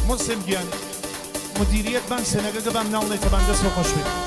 مسلم گیان مدیریت بان سنگه گبام ناله تبان دست و خوش بید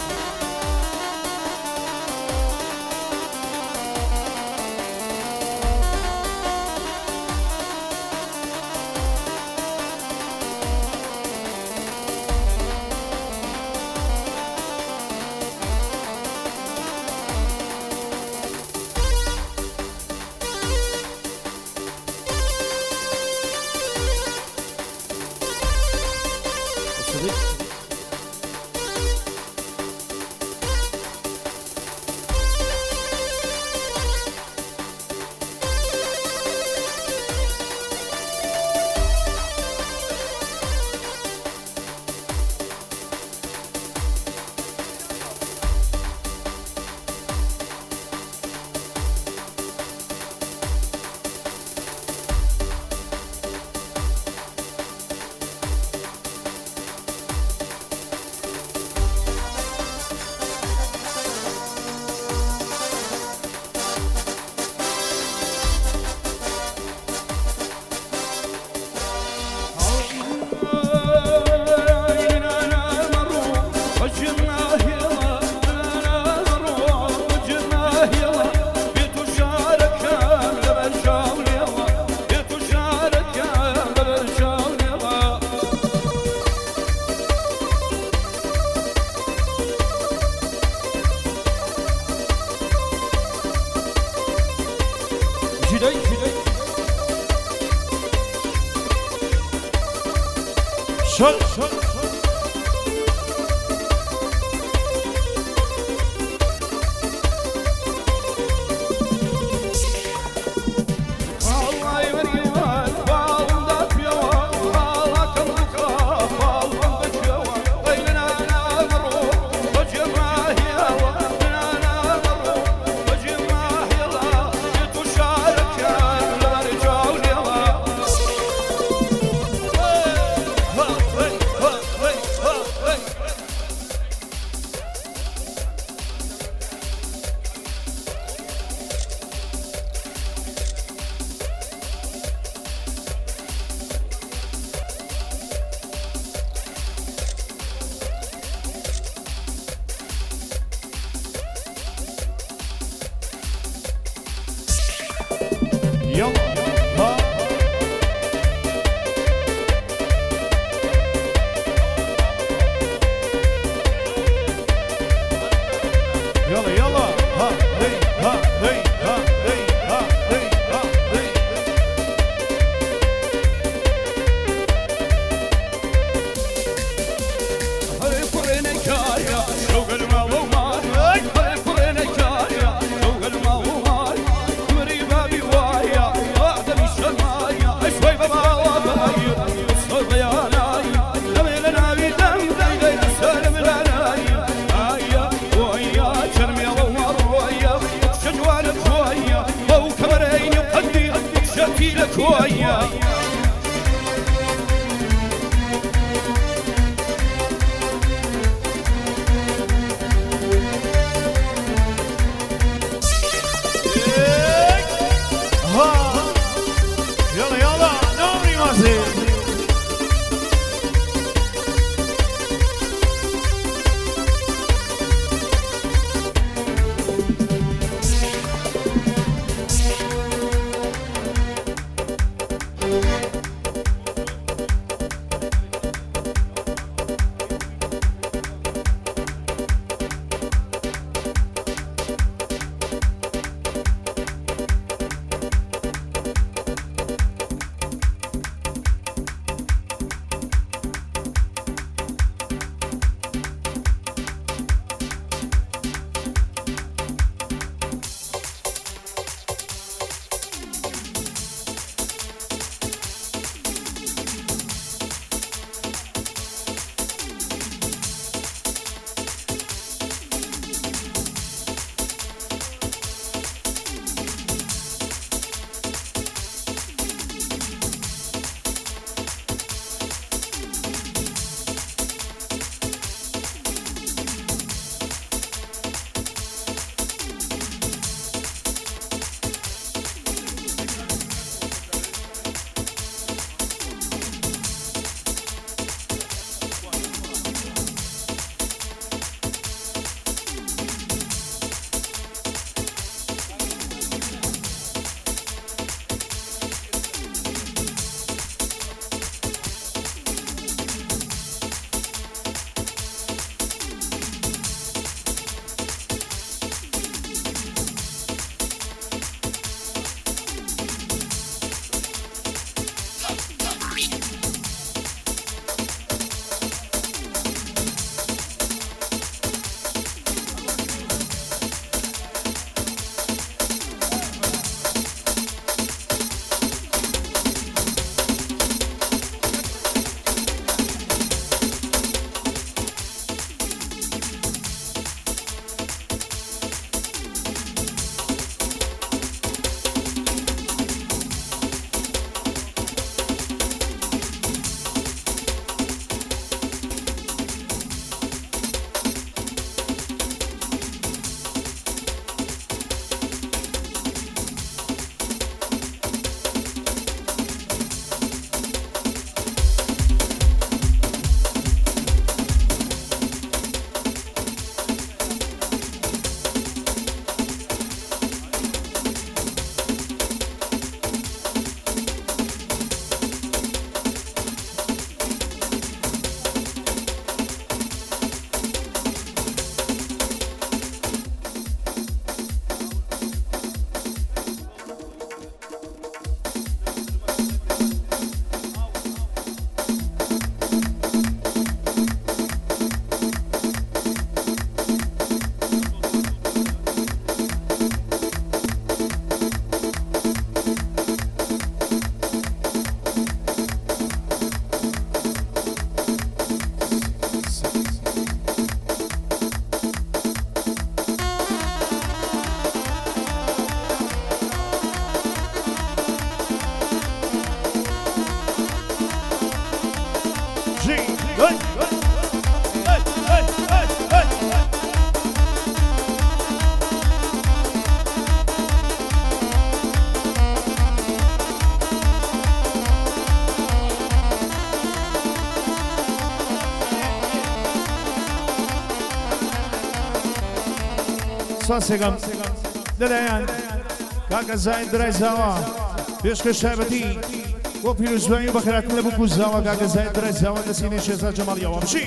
ساسێگەم لەلایەن کاکە زاید درای زاوە پێشکە شایبەتی بۆ پیرۆزبوونی و بەخێراتن لە بکو زاوە کاکە زاید درای زاوە دەسینەی شێزاد جەماڵیەوە بشی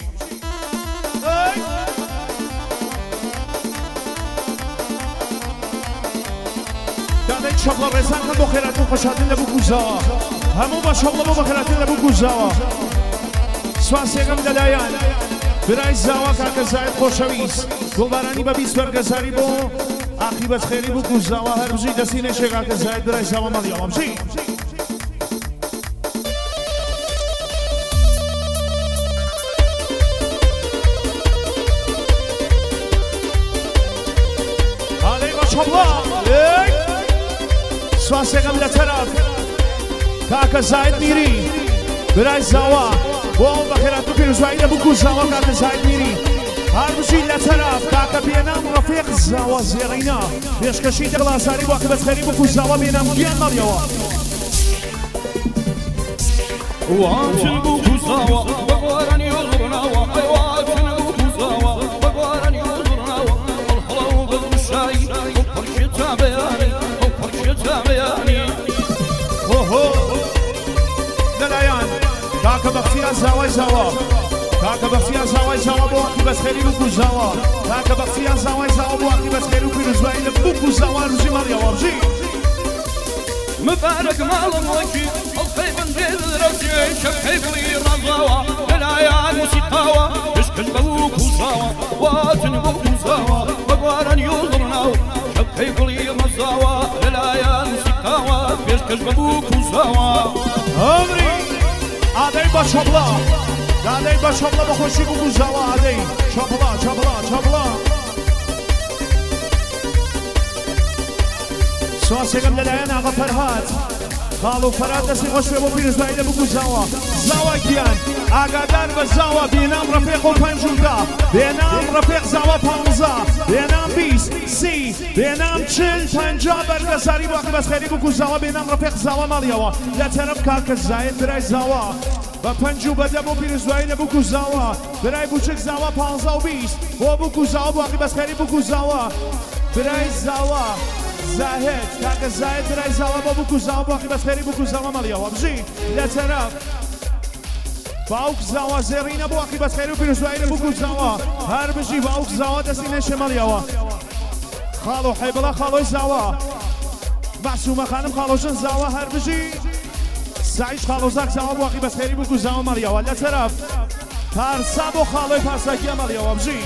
دادەی چەپڵە ڕێزان کەن بۆ خێراتن خۆشاتن لە بکو زاوە هەموو بە شەپڵە بۆ بەخێراتن لە بکو زاوە سواسێگەم لەلایەن برای زاوە کاکە زاید خۆشەویست گوڵبارانی بە 20 وەرگەزاری بۆ عاقیبەت خێری بکو زاوە هەر بژی دەسینەی کاکە زاید برای زاوە مەڵیەوە بژی هەڵەی بە چەپڵە سواسێگەم لە تەرەف کاکە زاید میری برای زاوە بۆ ئەو بەخێرات و پیرۆزبایی لە بکو زاوە کاکە زاید میری هەر بژی لە تەرەف کاکە بێنام ڕەفیق زاوە زێڕینە پێشکەشی دڵاساری بۆ عاقیبەت خێری بکو زاوە بێنام گیان مەڵیەوە واتن بکو زاوە بەگوارانی هەڵڕناوە واتن بکو زاوە بەگوارانی هەڵڕناوە هەڵهەڵە و بەگوشایی ئەو پەرکێ تا بەیانی ئەو پەرکێ تا بەیانی لەلایەن کاکە بەختیار زاوای زاوە کاکە بەختیار زاوای زاوە بۆ عاقیبەت خێری بکو زاوە کاکە بەختیار زاوای زاوە بۆ عاقیبەت خێری و پیرۆزبایی لە بکو زاوە ڕژی مەڵیەوە بژی مبارك مالم وجهي الخي بنديل رجعي شبحي بلي رضاوة للعيال موسيقاوة بشكل بوك وصاوة واتن بوك وصاوة بقوارن يوضرناوة شبحي بلي رضاوة للعيال موسيقاوة بشكل بوك وصاوة ئەمری ئادەی بە چەپڵە دادەی بە چەپڵە بەخۆشی بکو زاوە ئادەی چەپڵە چەپڵە چەپڵە سواسێگەم لەلایەن ئاغا فەرهاد خاڵ و فەرهاد دەستی خۆش پێ بۆ پیرۆزبایی لە بکو زاوە زاوە گیان ئاگادار بە زاوە بێنام ڕەفیق و پەنجوودا بێنام ڕەفیق زاوە 15 بێنام 20 30 بێنام 40 50 بەرگەزاری بۆ عاقیبەت خێری بکو زاوە بێنام ڕەفیق زاوە مەڵیەوە لە تەرەف کاکە زاید برای زاوە بە 50 بەدە بۆ پیرۆزبایی لە بکو زاوە برای بوچک زاوە 15 و 20 بۆ بکو زاوە بۆ عاقیبەت خێری بکو زاوە برای زاوە زاهد کاکە زاید برای زاوە بۆ بکو زاوە بۆ عاقیبەت خێری بکو زاوە مەڵیەوە بژی لە تەرەف باوک زاوە زێڕینە بۆ عاقیبەت خێری و پیرۆزبایی لە بکو زاوە هەر بژی باوک زاوە دەستی نێشێ مەڵیەوە خاڵ و حیبڵە خاڵۆی زاوە معسومە خانم خاڵۆژن زاوە هەر بژی سعیش خاڵۆزاک زاوە بۆ عاقیبەت خێری بکو زاوە مەڵیەوە لە تەرەف پارسا بۆ خاڵۆی پارساکیە مەڵیەوە بژی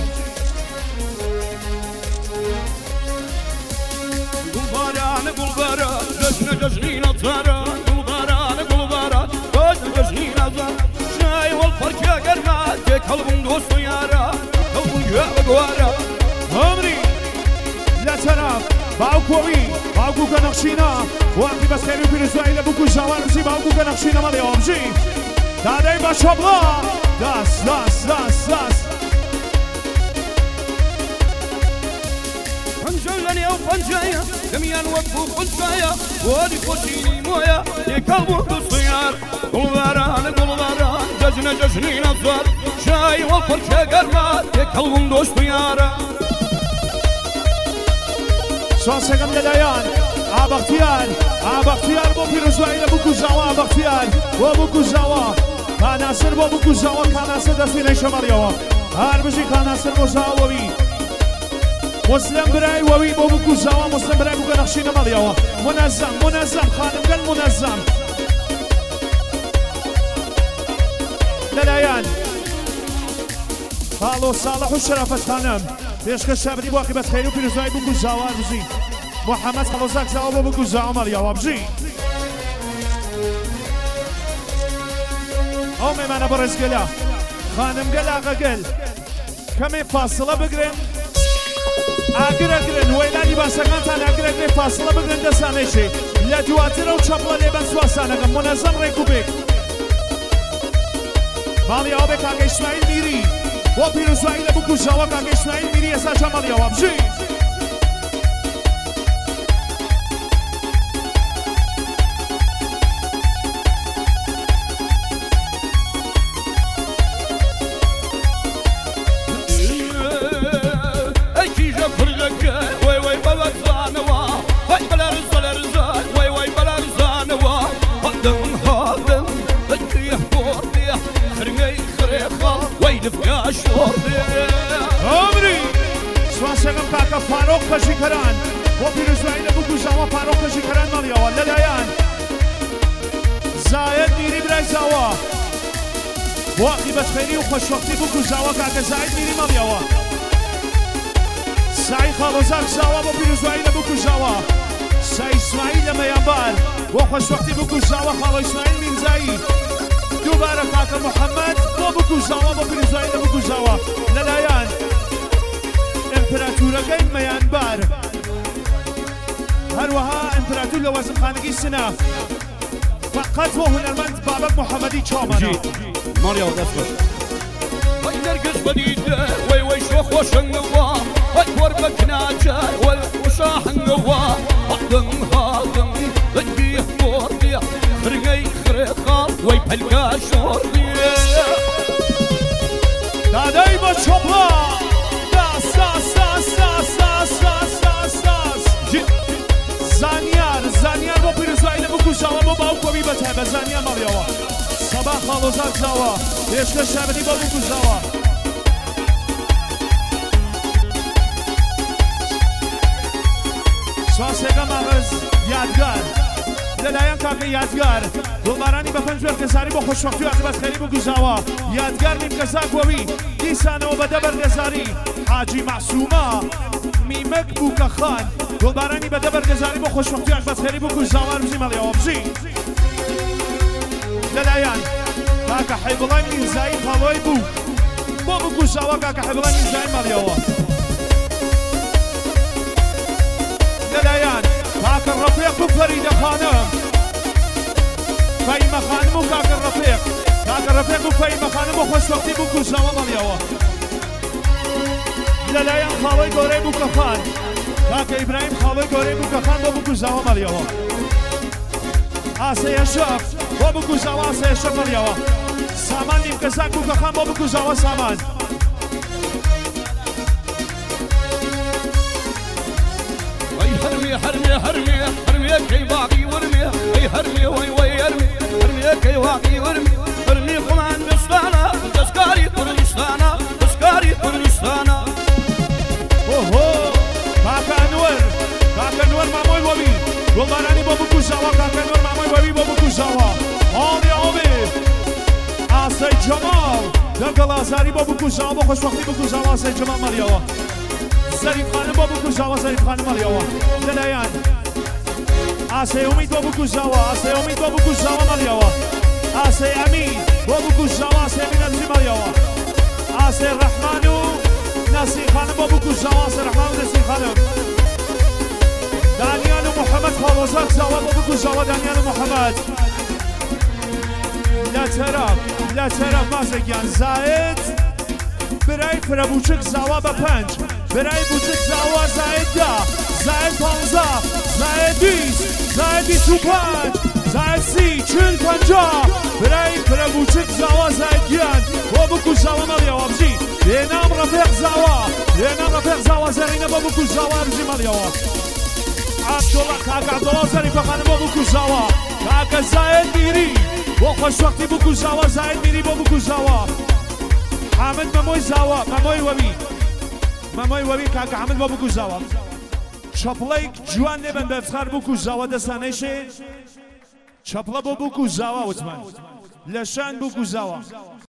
قلباران قلباران جشن جشنين الزهران قلباران قلباران جشن جشنين الزهران شاي والفرق يا قرمات قلبهم دوست يارا قلبهم يا بقوارا ئەمری لە تەرەف باوکۆوی باوکو گەنەخشینە وعاقیبەت خێری و پیرۆزبایی لە بکو زاوە بژی باوکو گەنەخشینە مەڵیەوە بژی دادەی بە چەپڵە داس داس داس داس پنجلني او پنجايا دميان وقفوا قلشايا وادي خوشيني مويا يقلبوا بالصيار قلباران قلباران جشن جشنين الزهر شاي والفرق يا قرمات يقلبهم دوست يارا سواسێگەم لەلایەن ئابەختیار بۆ پیرۆزبایی لە بکو زاوە ئابەختیار بۆ بکو زاوە کاناسر بۆ بکو زاوە کاناسر دەستی نەیشە مەڵیەوە هەر بژی کاناسر بۆ زاوەوی مسلم برای وەوی بۆ بکو زاوە مسلم برای بۆ گەنەخشینە مەڵیەوە منەزەم خانمگەل منەزەم لەلایەن خاڵ و ساڵح و شەرەفەت خانم پێشکە شابری بۆ عاقیبەت خێری و پیرۆزبایی بکو زاوە بژی محەممەد خەڵۆزاک زاوە بۆ بکو زاوە مەڵیەوە بژی ئەو مێمانە بەڕێزگەلە خانمگەل ئاغەگەل کەمێ فاسڵە بگرن ئاگرەگرن وەیلانی باسەکانتان ئاگرەگرێ فاسڵە بگرن دەسانێشێ لە دواترە و چەپڵە لێبەن سواسانەکەم منەزەم ڕێک و بێک مالی آب کاک اسماعیل میری با پیروزایی لبو کجاوا کاک اسماعیل میری اصلا جا مالی آب بجی کاکا فاروق پشیکران و پیروزایی لبو کجاوا فاروق پشیکران مالی آب لدایان زاید میری برای زاوا واقعی بسخیری و خوشوقتی بو کجاوا کاکا زاید میری مالی آب سعی خالوزاک زاوا با پیروزایی لبو کجاوا سعی اسماعیل میانبار و خوشوقتی بو کجاوا خالو اسماعیل مینزایی دوباره کاکا محمد و بو کجاوا با پیروزایی لبو کجاوا لدایان امپراتورەکەی مەیانبار هەروەها ئەمپراتور لە وەزنخانەکەی سناف فقط بۆ هونەرمەند بابەک محەممەدی چاومانە ماریاوە دەست بەش وەی نەرگس بەدیدە وەی وەی شۆ خۆشەنگەوە وەی کۆر بە کناجار وەی وشاحنگەوە هەڵدن هاڵدن بەدی خۆڕدێ خرگەی خرێخاڵ وەی پەلگا شۆڕدێ دادەی بە چۆپڵا زانیار با پیروزایی لبو کجاوا با باوکۆوی بەتایبەت زانیار ماڵیەوە سەبا خاڵۆزاک زاوا پێشکە شابەتی با بو کجاوا سواسێگە ماڕز یادگار لەلایەن کاکە یادگار گوڵبارانی بە پەنج وەرگێزاری بۆ خۆشوەقتی و عاقبەتخێری بۆ گوزاوە یادگار نیمکەزاکۆوی دیسانەوە بە دەبەر گەزاری حاجی معسوومە میمەک بووکە خان گوڵبارانی بە دەبەر گەزاری بۆ خۆشوەقتی و عاقبەتخێری بۆ گوزاوە بژی مەڵێەوە بژی لەلایەن کاکە حەیبڵای میرزایی خاڵۆی بوو بۆ بۆ گوزاوە کاکە حەیبڵای میرزایی مەڵێەوە لەلایەن کاکە ڕەفیق و فەریدە خانم فەیمە خانم و کاکە ڕەفیق و فەیمە خانم و خۆشوەقتی بوو گوزاوە مەڵیەوە لەلایەن خاڵۆی گەورەی بووکە خان کاکە ئیبراهیم خاڵۆی گەورەی بووکە خان بۆ بوو گوزاوە مەڵیەوە ئاسەیە شەف بۆ بوو گوزاوە ئاسەیە شەف مەڵیەوە سامان نیمکەزاک بووکە خان بۆ بوو گوزاوە سامان هرمي كي واقي ورمي اي هرمي وي هرمي كي واقي ورمي هرمي خمان بستانا تسكاري كردستانا اوه كاكا انور ماموي وبي گلبارانی بابو کجاوا کاکا انور ماموي وبي بابو کجاوا آبی آسی جمال دنگل آزاری بابو کجاوا خوشوقتی بابو کجاوا آسی جمال مالیاوا ظریف خانم بابو کجاوا ظریف خانم مالیاوا دلایان آسی امید بابو کجاوا مالیاوا آسی امید بابو کجاوا آسی امید نزی مالیاوا آسی رحمانو نصیر خانم بابو کجاوا آسی رحمانو نصیر خانم دانیال و محمد خالوزاک زاوا بابو کجاوا دانیال و محمد لا طرف مازگیان زاید برای فرابوچک زاوا با 5 برای بوچک زاوا زاید 10 زاید 15 زاید 20 زاید 25 زاید 30 40 50 برای فرابوچک زاوا زاید گیان بابو کجاوا مالیاوا بجی بینام رفیق زاوا زرینه بابو کجاوا بجی مالیاوا عبدالله ظریف خانم بابو کجاوا کاکا زاید میری بۆ خۆشوەقتی بوو گوزاوە زاید میری بۆ بگوزاوە حامد مەمۆی وەوی کاکە حامد بۆ بگوزاوە چەپڵەی جوان لێبن بە افتخار بوو گوزاوە دەستانەیشێ چەپڵە بۆ بگوزاوە وتمان لە شان بوو گوزاوە